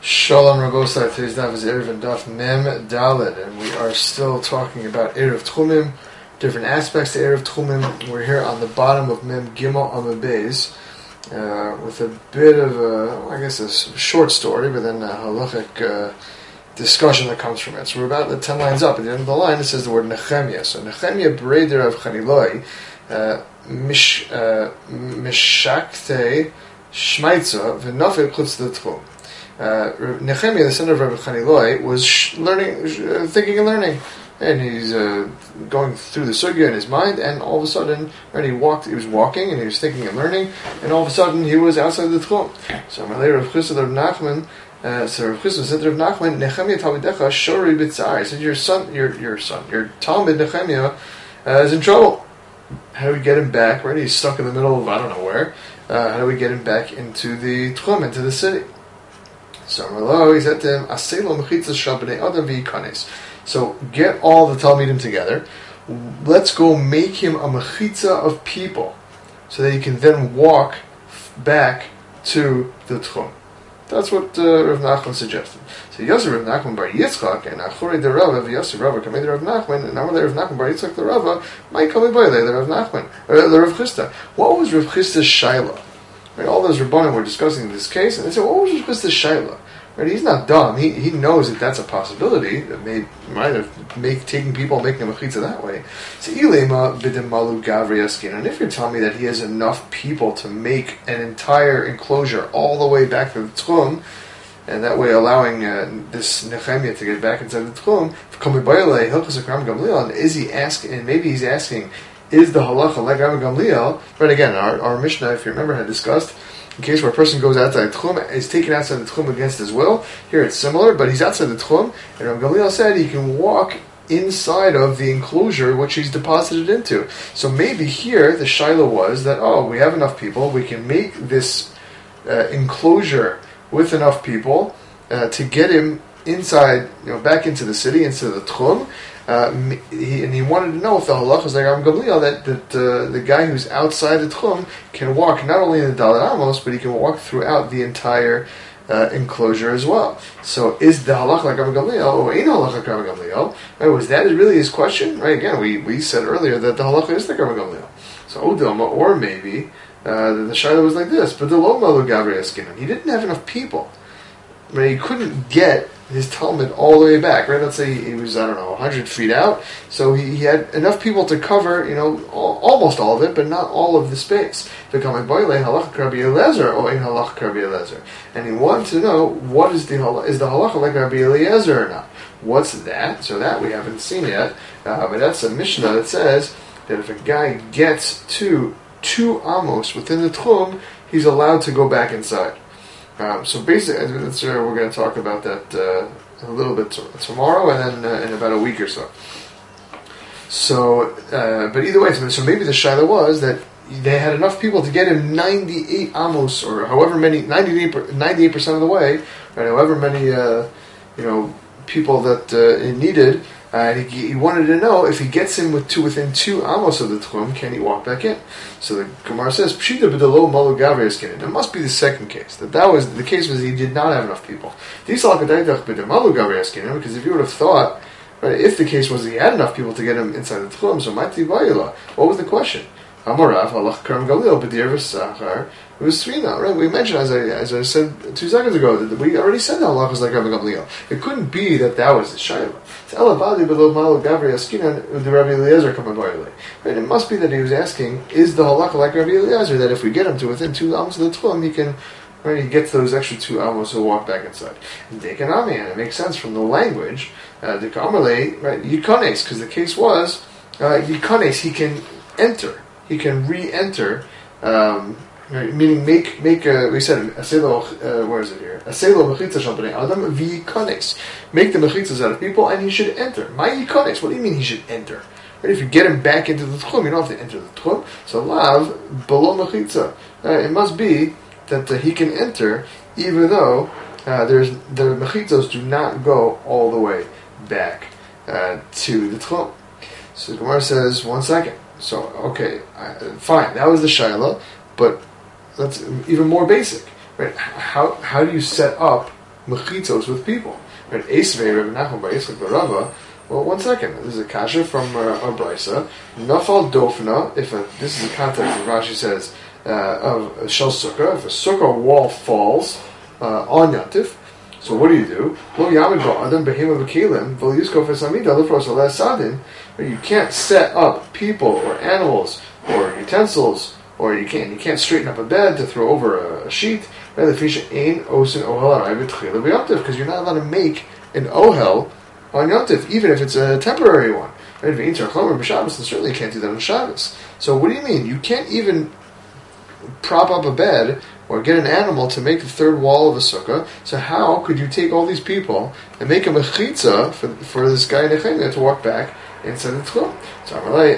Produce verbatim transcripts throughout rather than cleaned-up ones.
Shalom Rabosai, today's daf is Erev and Daf Mem Daled, and we are still talking about Erev Tchumim, different aspects to Erev Tchumim. We're here on the bottom of Mem Gimel Amud Beis, uh, with a bit of a, I guess a short story, but then a halachic uh, discussion that comes from it. So we're about the ten lines up. At the end of the line it says the word Nehemiah. So Nehemiah Breder of Chaniloi, uh, Mish, uh, Mishakte Shmaitza, V'nafel Chutz L'Tchum. Uh, Nehemiah, the son of Rabbi Chaniloi, was sh- learning, uh, thinking and learning, and he's uh, going through the sugya in his mind, and all of a sudden, right, he walked, he was walking, and he was thinking and learning, and all of a sudden, he was outside the tchum. So, later, Rav Chisda Rav Nachman, uh, so Rav Chisda said to Rav Nachman, Nehemiah Talmidecha shori b'tzar. He said, your son, your your son, your Talmud Nehemiah uh, is in trouble. How do we get him back? Right, he's stuck in the middle of I don't know where. Uh, how do we get him back into the tchum, into the city? So he said to him, so get all the Talmidim together. Let's go make him a mechitza of people, so that he can then walk back to the tchum. That's what uh, Rav Nachman suggested. So Yosef Rav Nachman bar Yitzchak and Achurei the Rava, Yosef Rava came to Rav Nachman, and Amalei Rav Nachman bar Yitzchak the Rava might come by the Rav Nachman or the Rav Chisda. What was Rav Chisda's shaila? Right, all those Rabbanim were discussing this case, and they said, what was Rav Chisda's shaila? Right, he's not dumb. He he knows that that's a possibility. That may might have make taking people and making a mechitza that way. So ilema b'demalu gavri askin. And if you're telling me that he has enough people to make an entire enclosure all the way back to the tchum, and that way allowing uh, this Nehemiah to get back inside the tchum, and is he asking? And maybe he's asking, is the halacha like Rabbi Gamliel? Right, again, our our Mishnah, if you remember, had discussed. In case where a person goes outside the tchum, is taken outside the tchum against his will. Here it's similar, but he's outside the tchum, and Rav Gamliel said he can walk inside of the enclosure which he's deposited into. So maybe here the shaila was that, oh, we have enough people, we can make this uh, enclosure with enough people uh, to get him inside, you know, back into the city, into the tchum. Uh, he, and he wanted to know if the halacha is like Rabbi Gamliel, that, that uh, the guy who's outside the tchum can walk not only in the Dalet Amos, but he can walk throughout the entire uh, enclosure as well. So is the halacha like Rabbi Gamliel, or ain't halacha like Rabbi Gamliel? Right, was that really his question? Right, again, we, we said earlier that the halacha is like Rabbi Gamliel. So Odilma, or maybe uh, the shaila was like this, but the lo malu gavri askinan. He didn't have enough people. Right, he couldn't get his Talmud all the way back, right? Let's say he was, I don't know, one hundred feet out, so he, he had enough people to cover, you know, all, almost all of it, but not all of the space. And he wanted to know, what is the halacha, is the halacha like Rabbi Eliezer or not? What's that? So that we haven't seen yet, uh, but that's a Mishnah that says that if a guy gets to two amos within the tchum, he's allowed to go back inside. Um, so basically, that's, uh, we're going to talk about that uh, a little bit t- tomorrow, and then uh, in about a week or so. So, uh, but either way, so maybe the shaila was that they had enough people to get him ninety-eight amos, or however many, ninety-eight percent of the way, right? However many, uh, you know, people that uh, it needed. Uh, and he, he wanted to know if he gets him with two, within two amos of the tchum, can he walk back in? So the Gemara says, "Pshita b'delo malu gavri askinan." It must be the second case. That that was the case was he did not have enough people. Because if you would have thought, right, if the case was he had enough people to get him inside the tchum, so mati vayila. What was the question? Amorav halach karam galil b'dir v'sachar. It was Srina, right? We mentioned, as I as I said two seconds ago, that we already said that halach was like Rabbi Gamliel. It couldn't be that that was the shaila. It's elavali below malu gavri askinan the Rabbi Eliezer coming by. Right? It must be that he was asking, is the halacha like Rabbi Eliezer, that if we get him to within two amos of the tchum, he can, right? He gets those extra two amos, he'll walk back inside. And dekanami, and it makes sense from the language. Uh, the kamarle, right? Yikanes, because the case was uh, yikanes, he can enter. He can re-enter, um, right, meaning make make a, we said aselo, uh, where is it here? Aselo mechitza shel bnei adam v'yikanes. Make the mechitzas out of people, and he should enter. My yikanes. What do you mean he should enter? Right, if you get him back into the tchum, you don't have to enter the tchum. So lav below mechitza. Uh, it must be that uh, he can enter, even though uh, there's the mechitzos do not go all the way back uh, to the tchum. So the Gemara says, one second. So, okay, uh, fine, that was the shaila, but that's even more basic, right? How how do you set up mechitzos with people. Right? Esvei Rebbe Nachman bar Yitzchak bar Rava. Well, one second. This is a kasha from uh, a brisa. Nafal dofna. If a, this is the context of Rashi says uh, of a shel sukkah. If a sukkah wall falls uh, on Yantif, so what do you do? Lo yamid ba'adam behema v'kelim v'lo yuskov esamida lefros aleh sadin. You can't set up people or animals or utensils, or you can't you can't straighten up a bed to throw over a, a sheet. Because you're not allowed to make an ohel on Yontif, even if it's a temporary one. Right? And certainly you can't do that on Shabbos. So what do you mean? You can't even prop up a bed or get an animal to make the third wall of a sukkah. So how could you take all these people and make a mechitza for, for this guy Nehemiah to walk back inside the tchum? So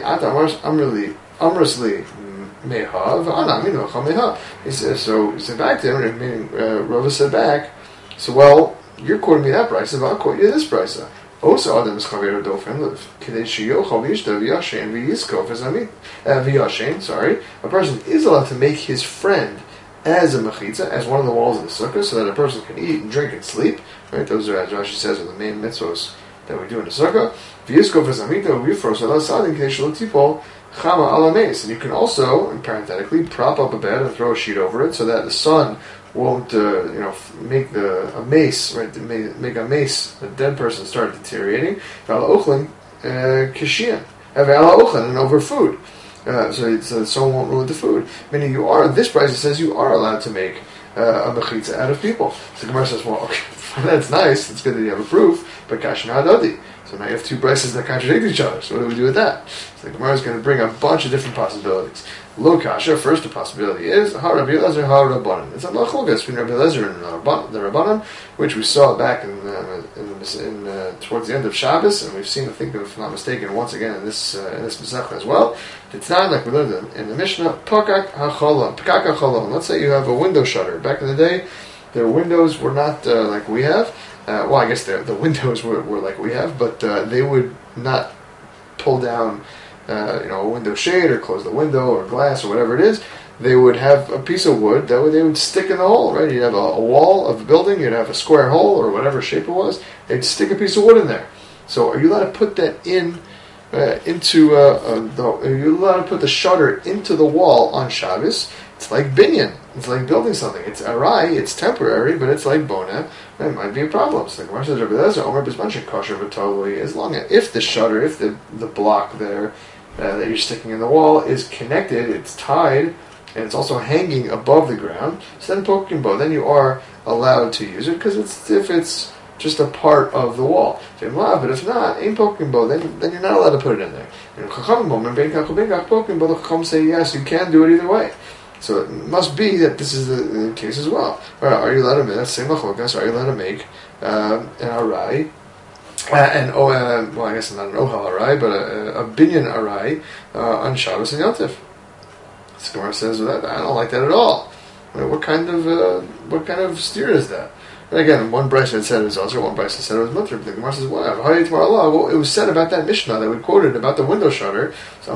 I'm really, amrasli mehav, anam mehav. He says, so he said back to him, meaning uh, Rava said back, so well, you're quoting me that price, but I'll quote you this price. Also, Adam is chaver dofen k'dei sheyochal v'yishta v'yashen v'yiskov v'zamit v'yashen. Sorry, a person is allowed to make his friend as a mechitza, as one of the walls of the sukkah, so that a person can eat and drink and sleep. Right? Those are, as Rashi says, are the main mitzvos that we do in the sukkah. V'yiskov v'zamit v'yifros ala sadin k'dei shalotipol chama ala meis. And you can also, and parenthetically, prop up a bed and throw a sheet over it, so that the sun won't, uh, you know, make the a mace, right? Make, make a mace, a dead person, start deteriorating. Vala ochlin kishian, vala ochlin, and over food, uh, so it's, uh, someone won't ruin the food. Meaning, you are. This price it says you are allowed to make uh, a mechitza out of people. So the Gemara says, well, okay, that's nice. It's good that you have a proof, but kashin hadadi. So now you have two prices that contradict each other. So what do we do with that? So the Gemara is going to bring a bunch of different possibilities. Lo kasha, first the possibility is ha Rabbi Elazar ha Rabbanan. It's a machlokas between Rabbi Elazar and the Rabbanan, which we saw back in, uh, in, in uh, towards the end of Shabbos, and we've seen, I think, if I'm not mistaken, once again in this uh, in this Masechta as well. It's not like we learned in, in the Mishnah. Pakak hacholam, pakak hacholam. Let's say you have a window shutter. Back in the day, their windows were not uh, like we have. Uh, well, I guess the the windows were, were like we have, but uh, they would not pull down, uh, you know, a window shade or close the window or glass or whatever it is. They would have a piece of wood that would, they would stick in the hole, right? You'd have a, a wall of the building, you'd have a square hole or whatever shape it was. They'd stick a piece of wood in there. So, are you allowed to put that in uh, into uh, uh, the? Are you allowed to put the shutter into the wall on Shabbos? It's like binyan. It's like building something. It's arai. It's temporary, but it's like bona. It might be a problem. So the Gemara says, Rabbi Elazar, Omer Bismanshin kosher v'totally. As long as if the shutter, if the the block there uh, that you're sticking in the wall is connected, it's tied, and it's also hanging above the ground. So then poking bo, then you are allowed to use it because it's if it's just a part of the wall. But if not, ain't poking bo, then then you're not allowed to put it in there. And Chacham say yes, you can do it either way. So it must be that this is the, the case as well. Or are you allowed to make, that's same machlokas, are you allowed to make um, an arai, uh, and oh, uh, well, I guess not an ohel arai, but a, a binyan arai uh, on Shabbos and Yontif? The Gemara says, well, I don't like that at all. I mean, what kind of uh, what kind of steer is that? And again, one Bryce had said it was also, one Bryce had said it was mutter. But the Gemara says, well, well, it was said about that Mishnah that we quoted about the window shutter. So,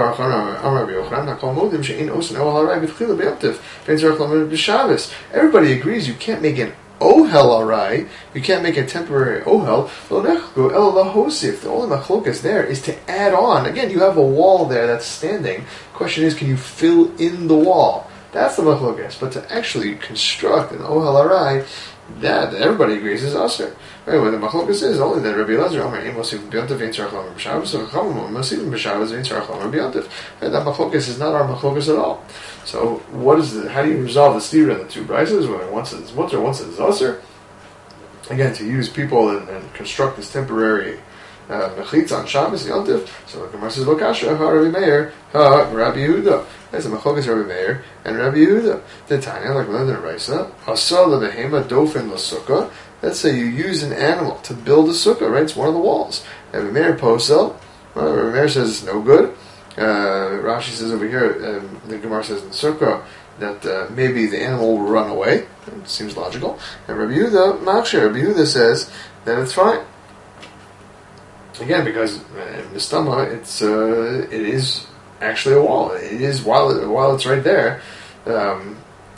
everybody agrees you can't make an ohel arai, you can't make a temporary ohel. The only machlokas there is to add on. Again, you have a wall there that's standing. The question is, can you fill in the wall? That's the machlokas. But to actually construct an ohel arai, that everybody agrees is usher. Right, what the machlokas is only that Rabbi Elazar Omer Ein Mosif B'Yontif Ein Tzarech Lamer B'Shabbos, so Chachamim Mosif B'Shabbos Ein Tzarech Lamer B'Yontif. That machlokas is not our machlokas at all. So, what is the? How do you resolve the stira in the two brises? When once it's mutter, once it's usher. Again, to use people and, and construct this temporary mechitza uh, on Shabbos Yontif. So the Gemara says, "Lokasha ha Rabbi Meir ha Rabbi Yehuda." That's a machlokas Rabbi Meir and Rabbi Yehuda. The Tanya, like we learned in Raisa, asal lebehema dofen l'sukkah. Let's say you use an animal to build a sukkah, right? It's one of the walls. Rabbi Meir posel. Well, Rabbi Meir says it's no good. Uh, Rashi says over here, um, the Gemara says in the sukkah that uh, maybe the animal will run away. It seems logical. And Rabbi Yehuda, Machshir, Rabbi Yehuda says that it's fine. Again, because in the stomach, it's uh, it is actually a wall. It is while it, while it's right there. Um,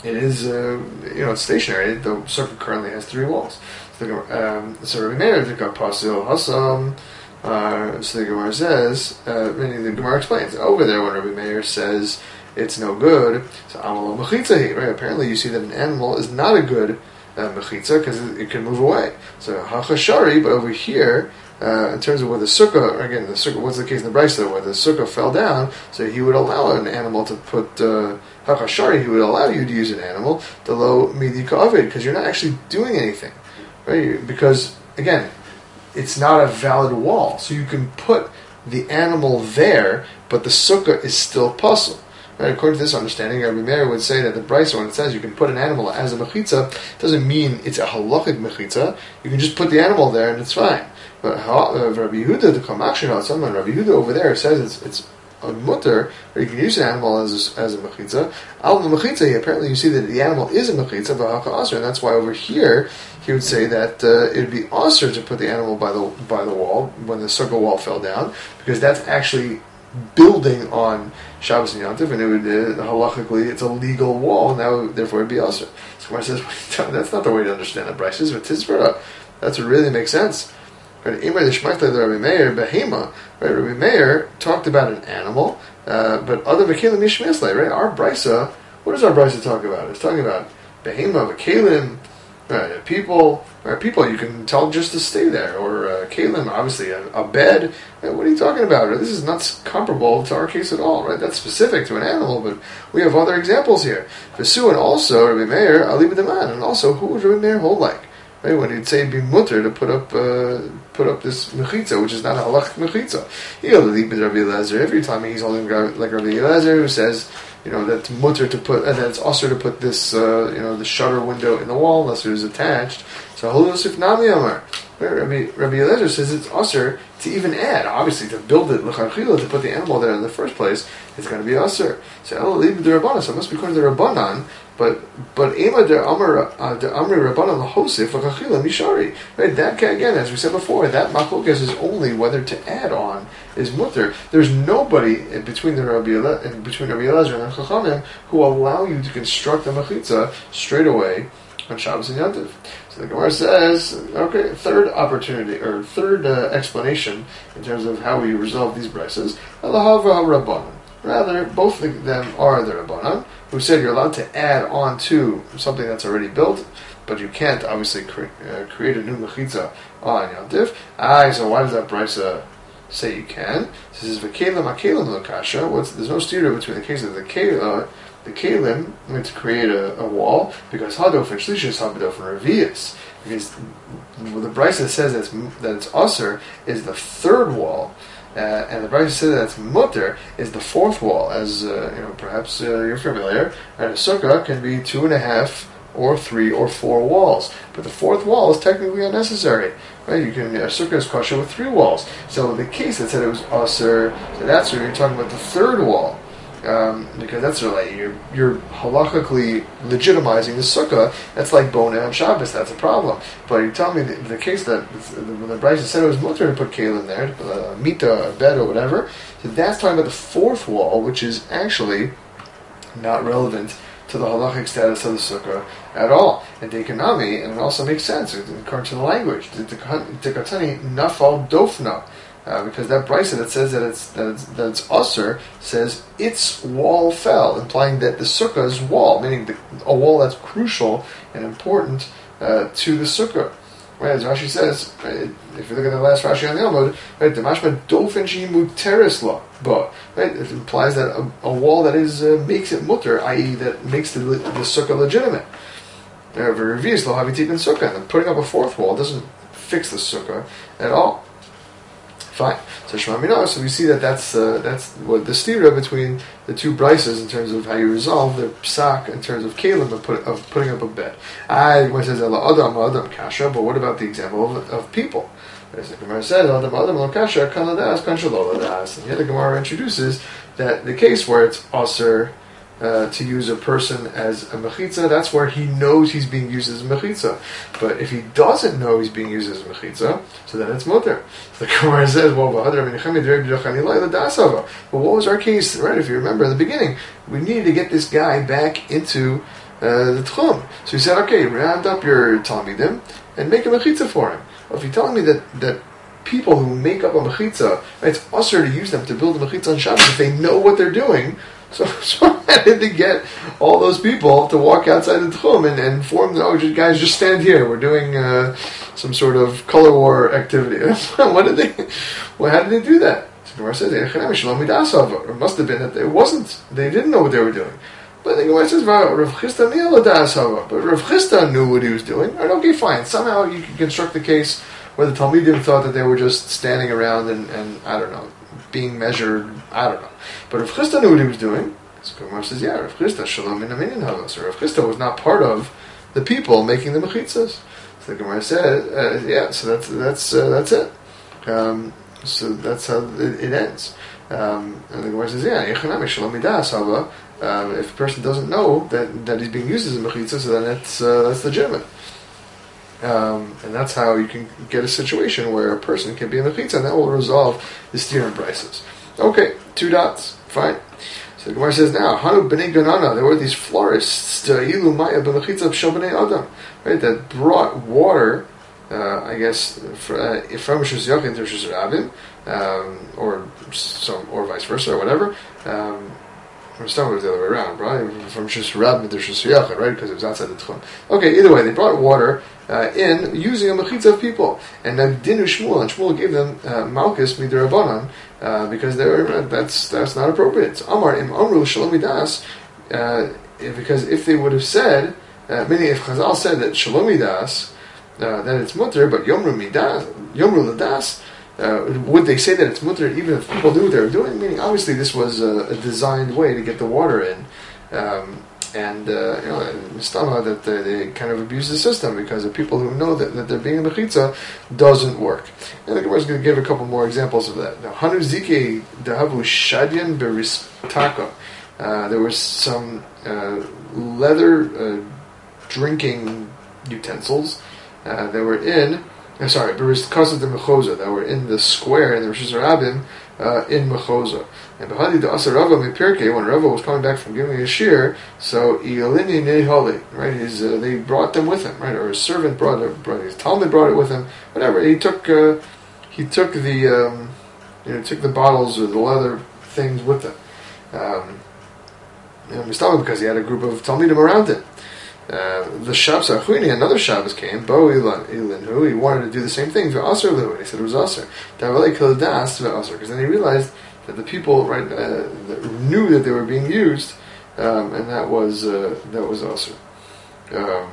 it is, uh, you know, it's stationary. The sukkah currently has three walls. So, um, so Rabbi Meir took up Pasul Hasam. Uh, so the Gemara says, uh, meaning the Gemara explains over there when Rabbi Meir says it's no good. So Amalo Mechitza, right? Apparently, you see that an animal is not a good uh, mechitza because it, it can move away. So Hachashari, but over here. Uh, in terms of where the sukkah, again, the sukkah, what's the case in the Brisa where the sukkah fell down, so he would allow an animal to put, uh, Hakashari, he would allow you to use an animal, the low midi ka'avid, because you're not actually doing anything, right? Because, again, it's not a valid wall, so you can put the animal there, but the sukkah is still puzzle. Right? According to this understanding, Rabbi Meir would say that the Brisa, when it says you can put an animal as a mechitza, doesn't mean it's a halachic mechitza. You can just put the animal there and it's fine. But uh, Rabbi Yehuda, the Kamakshir, someone Rabbi Yehuda over there says it's it's a mutter, or you can use an animal as a, as a mechitza. Al mechitza, apparently you see that the animal is a mechitza, but haka aser, and that's why over here he would say that uh, it would be aser to put the animal by the by the wall when the sukkah wall fell down, because that's actually building on Shabbos and Yom Tov, and it would uh, halachically it's a legal wall. Now, therefore, it'd be aser. So Gemara says that's not the way to understand the Brisa. But Tizvara, that's what really makes sense. Right, Rabbi Meir, Behema, right? Rabbi Meir talked about an animal, uh, but other Bekelim Yishmislei, right? Our Brisa, what does our Brisa talk about? It's talking about Behema, Bekelim, right? People, right? People you can tell just to stay there, or uh, Kelim, obviously a, a bed. Right? What are you talking about? This is not comparable to our case at all, right? That's specific to an animal, but we have other examples here. Vesu, and also Rabbi Meir, Ali B'Daman, and also who would Rabbi Meir hold like? Right, when he'd say it'd be mutter to put up uh, put up this mechitza, which is not a halach mechitza. He'll leave with Rabbi Eliezer. Every time he's holding like Rabbi Eliezer, who says, you know, that's mutter to put, and that's also to put this, uh, you know, the shutter window in the wall unless it was attached. So Holosif Nami Amar. Rabbi Rabbi Eliezer says it's usher to even add, obviously to build it l'charchila, to put the animal there in the first place. It's going to be usher. So El leave the Rabbanan. So it must be according to the Rabbanan. But but Ema de Amar de Amri Rabbanan lahosif l'chachila mishari. Right, that again, as we said before, that machlokas is only whether to add on is mutter. There's nobody in between the Rabbi Ele- in between Rabbi Eliezer and Chachamim who allow you to construct a mechitza straight away on Shabbos and Yom Tov. So the Gemara says, okay, third opportunity or third uh, explanation in terms of how we resolve these brises. Alahava Rabbanan. Rather, both of them are the Rabbanan, who said you're allowed to add on to something that's already built, but you can't obviously cre- uh, create a new mechitza on Yom Tov. Ah, so why does that brisa say you can? It says v'kelim akelim l'kasha. What's there's no steer between the case of the kelim, the kelim, to create a, a wall, because hadof and shlishis hadof and revius. Because the brisa says that it's, that it's aser is the third wall. Uh, and the Brisa says that it's mutter is the fourth wall, as uh, you know, perhaps uh, you're familiar. And a sukkah can be two and a half, or three, or four walls, but the fourth wall is technically unnecessary. Right? You can a sukkah is kosher with three walls. So the case that said it was aser, so that's where you're talking about the third wall. Um, because that's really, you're, you're halachically legitimizing the sukkah. That's like Bona on Shabbos, that's a problem. But you tell me the, the case that when the Brisa said it was mutter to put kelim there, to put a mita, a bed or whatever, so that's talking about the fourth wall, which is actually not relevant to the halachic status of the sukkah at all. And Dekanami, and it also makes sense according to the language. Dekatani nafal dofna. Uh, because that brisa that says that it's that it's, that it's usher says its wall fell, implying that the sukkah's wall, meaning the, a wall that's crucial and important uh, to the sukkah. Right, as Rashi says, right, if you look at the last Rashi on the Amud, right, the mashma dofen she muteris la, but right, it implies that a, a wall that is uh, makes it mutter, that is, that makes the the sukkah legitimate. Revius lo havitikin sukkah, and putting up a fourth wall doesn't fix the sukkah at all. Fine. So Shema Minah, so we see that that's uh, that's what the stira between the two brises in terms of how you resolve the psak in terms of kelim of, put, of putting up a bed. I when it says Ela Adam Adam Kasha, but what about the example of, of people? As the Gemara says, Adam Adam Lo Kasha Kaladas Kanshalolas. And here the Gemara introduces that the case where it's aser Uh, to use a person as a mechitza, that's where he knows he's being used as a mechitza. But if he doesn't know he's being used as a mechitza, so then it's mutter. So the Gemara says, well, but what was our case, right? If you remember in the beginning, we needed to get this guy back into uh, the Tchum. So he said, okay, round up your Talmidim and make a mechitza for him. Well, if you're telling me that, that people who make up a mechitza, right, it's usher to use them to build a mechitza on Shabbos if they know what they're doing. So, so how did they get all those people to walk outside the Tchum and, and form, oh, guys, just stand here. We're doing uh, some sort of color war activity. What did they, well, how did they do that? So the Gemara says, it must have been that it wasn't, they didn't know what they were doing. But the Gemara says, Rav Chisda but Rav Chisda knew what he was doing. All right, okay, fine. Somehow you can construct the case where the Talmidim thought that they were just standing around and, and I don't know, being measured, I don't know. But Rav Chisda knew what he was doing. So Gemara says, yeah, Rav Chisda, Shalom in Aminin Havas. So Rav Chisda was not part of the people making the mechitzas. So the Gemara said, uh, yeah, so that's that's uh, that's it. Um, so that's how it, it ends. Um, and the Gemara says, yeah, Yechanami Shalom Midas Hava. Um, if a person doesn't know that, that he's being used as a mechitzah, so then that's uh, that's legitimate. Um, and that's how you can get a situation where a person can be a mechitza, and that will resolve the steer and prices. Okay, two dots, fine. So the Gemara says now, Hanu b'nei Ganana, there were these florists, ilu maya b'mechitza b'shel b'nei Adam, right, that brought water, uh, I guess, for, uh, from Rishus Yachid to Rishus Rabim, um, or some, or vice versa, or whatever. Um, From Stam it was the other way around, right? From Rishus Rabim to Rishus Yachid, right? Because it was outside the Tchum. Okay, either way, they brought water uh, in using a mechitza of people, and Nagdinu Shmuel, and Shmuel gave them uh, Malchus midirabanan uh, because they were uh, that's that's not appropriate. It's Amar im Amru Shalom Midas, uh, because if they would have said, uh, meaning if Chazal said that Shalom Midas, uh, then it's mutter, but Yomru Midas, Yomru Ladas. Uh, would they say that it's mutter even if people knew what they were doing? Meaning, obviously, this was a, a designed way to get the water in, um, and uh, you know, mistama that they, they kind of abuse the system because the people who know that, that they're being a mechitza doesn't work. And the Gemara is going to give a couple more examples of that. Now, Hanu Zike Dahavu Shadyan Beristaka. There was some uh, leather uh, drinking utensils uh, that were in. I'm sorry, because of the Mechoza that were in the square in the Rishus Rabim uh, in Mechoza. And Behadi the Asa Rava Mipirke, when Rava was coming back from giving a shir, so Ialini Nehali, right? His uh, they brought them with him, right? Or his servant brought it, brought his Talmud brought it with him. Whatever. He took uh, he took the um, you know took the bottles or the leather things with him. Um, you know, because he had a group of Talmidim around him. Uh, the Shabbos Achuni, another Shabbos came, Bo Ilinhu, he wanted to do the same thing, V'asar Lihu, and he said it was Asar. Because then he realized that the people right uh, that knew that they were being used, um, and that was uh, that was Asar. Um,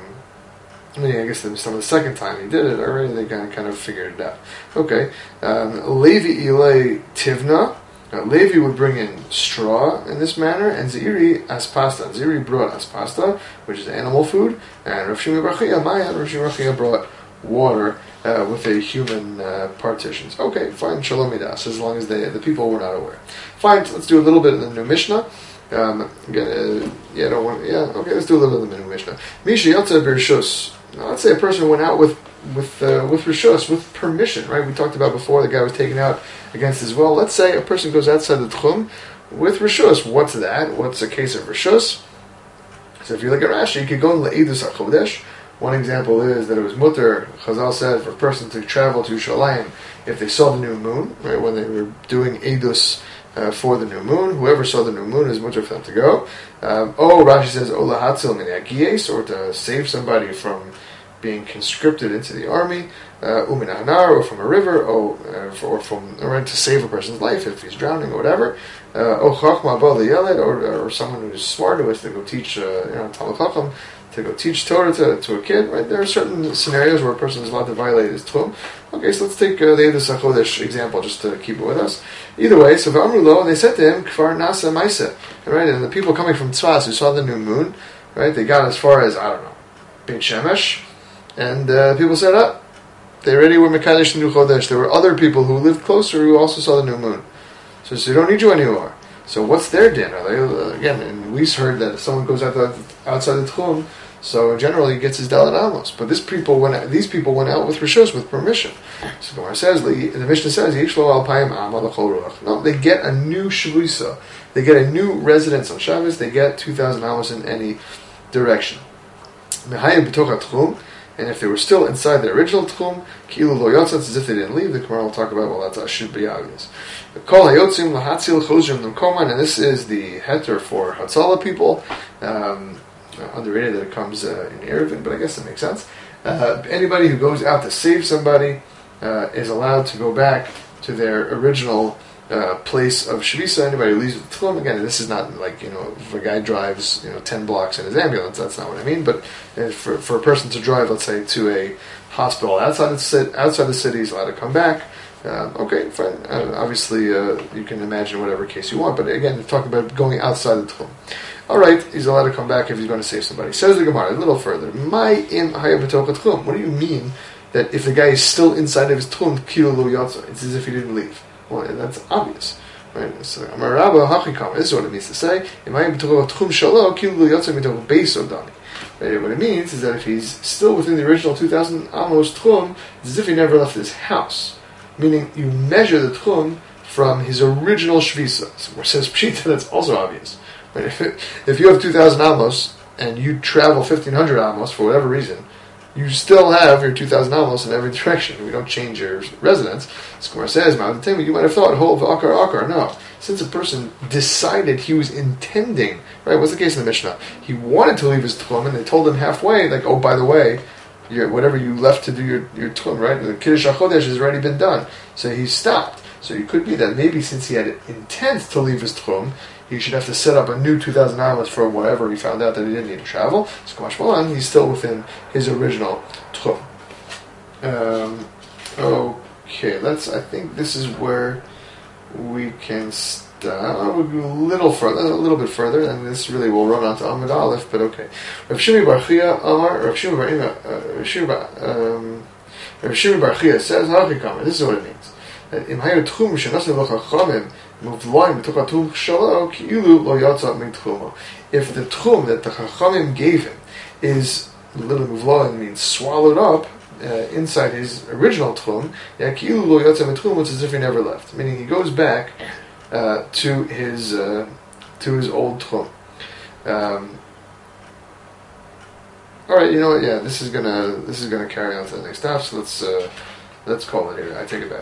I mean, I guess some of the second time he did it already, they kind of, kind of figured it out. Okay, um, Levi Ilay Tivna. Now, Levi would bring in straw in this manner, and Ziri aspasta. Ziri brought aspasta, which is animal food, and Rav Shimi Rachia Maya, Rav Shimi Rachia brought water uh, with a human uh, partitions. Okay, fine, Shalom Midas, as long as they, the people were not aware. Fine, let's do a little bit of the new Mishnah. Um, again, uh, yeah, I don't want, yeah, okay, let's do a little bit of the new Mishnah. Misha Yotza Bershus. Now, let's say a person went out with with uh, with rishus, with permission, right? We talked about before the guy was taken out against his will. Let's say a person goes outside the tchum with rishus. What's that? What's a case of rishus? So if you look at Rashi, you could go in le'edus hachodesh. One example is that it was mutter. Chazal said for a person to travel to Shalayim if they saw the new moon, right? When they were doing edus uh, for the new moon, whoever saw the new moon is mutter for them to go. Um, oh, Rashi says ola hatzil min agiyes, or to save somebody from being conscripted into the army, uh, uminahanar, or from a river, or, uh, or from or to save a person's life if he's drowning or whatever. O chachma ba liyeled, or or someone who's smart who has to go teach, uh, you know, Talmud Chacham, to go teach Torah to, to a kid. Right? There are certain scenarios where a person is allowed to violate his tchum. Okay, so let's take uh, the Edus HaChodesh example just to keep it with us. Either way, so v'amru lo, and they said to him, Kfar nasa maisa, right? And the people coming from Tzfas who saw the new moon, right? They got as far as I don't know, Beit Shemesh. And uh, people said, oh, they already were Mekadesh New Chodesh. There were other people who lived closer who also saw the new moon. So, so they don't need you anymore. So what's their din? Are they, uh, again, and we heard that if someone goes out the, outside the Tchum, so generally he gets his Dalet Amos. But this people went out, these people went out with Rishos, with permission. So the Gemara says, the Mishnah says, Yishlo Alpayim Amal L'chol Ruach. No, they get a new Shavuisa. They get a new residence on Shabbos. They get two thousand Amos in any direction. Mehayim b'toch tchum, and if they were still inside the original tchum, ki'ilu lo yotza, it's as if they didn't leave. The Gemara will talk about, well, that's should be obvious. Kol hayotzim lahatzil chozrim l'mkoman, and this is the heter for Hatzalah people. Um, underrated that it comes uh, in Eruvin, but I guess that makes sense. Uh, anybody who goes out to save somebody uh, is allowed to go back to their original uh, place of Shavisa. Anybody who leaves with Tchum, again, this is not like, you know, if a guy drives, you know, ten blocks in his ambulance, that's not what I mean, but for, for a person to drive, let's say, to a hospital outside the city, outside the city, he's allowed to come back. Uh, okay, fine. Uh, obviously, uh, you can imagine whatever case you want, but again, we're talking about going outside the Tchum. All right, he's allowed to come back if he's going to save somebody. Says the Gemara a little further. My im tchum. What do you mean that if the guy is still inside of his tchum, kilu lo yotza? It's as if he didn't leave. Well, that's obvious, right? So, Amar Rabba hachikam. This is what it means to say. Imayim tchum shalo kilu lo yotza mitoch beis odani. What it means is that if he's still within the original two thousand amos tchum, it's as if he never left his house. Meaning, you measure the tchum from his original shvisa. So, where it says pshita, that's also obvious. Right? If, it, if you have two thousand amos and you travel fifteen hundred amos for whatever reason, you still have your two thousand amos in every direction. We don't change your residence. Skor says, you might have thought, hold akar akar. No. Since a person decided he was intending, right? What's the case in the Mishnah? He wanted to leave his tchum, and they told him halfway, like, oh, by the way, your, whatever you left to do your, your tchum, right? The Kiddush HaChodesh has already been done. So he stopped. So it could be that maybe since he had intent to leave his tchum, he should have to set up a new two thousand amos for whatever he found out that he didn't need to travel. So Kamash Malan, he's still within his original tchum. Um, okay, let's, I think this is where we can stop. We'll go a little further, a little bit further, and this really will run on to Amud Aleph, but okay. Rav Shimi Bar Chia Amar, Rav Shimi Bar Ima, Rav Shimi Bar, um, Rav Shimi Bar Chia says, Hachikam, this is what it means. That Im Hayu Tchum Shenasim Lo Chachamim If the tchum that the Chachamim gave him is little muvlaim means swallowed up uh, inside his original tchum, it's as if he never left. Meaning he goes back uh, to his uh, to his old tchum. Um, all right, you know what? Yeah, this is gonna this is gonna carry on to the next stop. So let's uh, let's call it here. I take it back.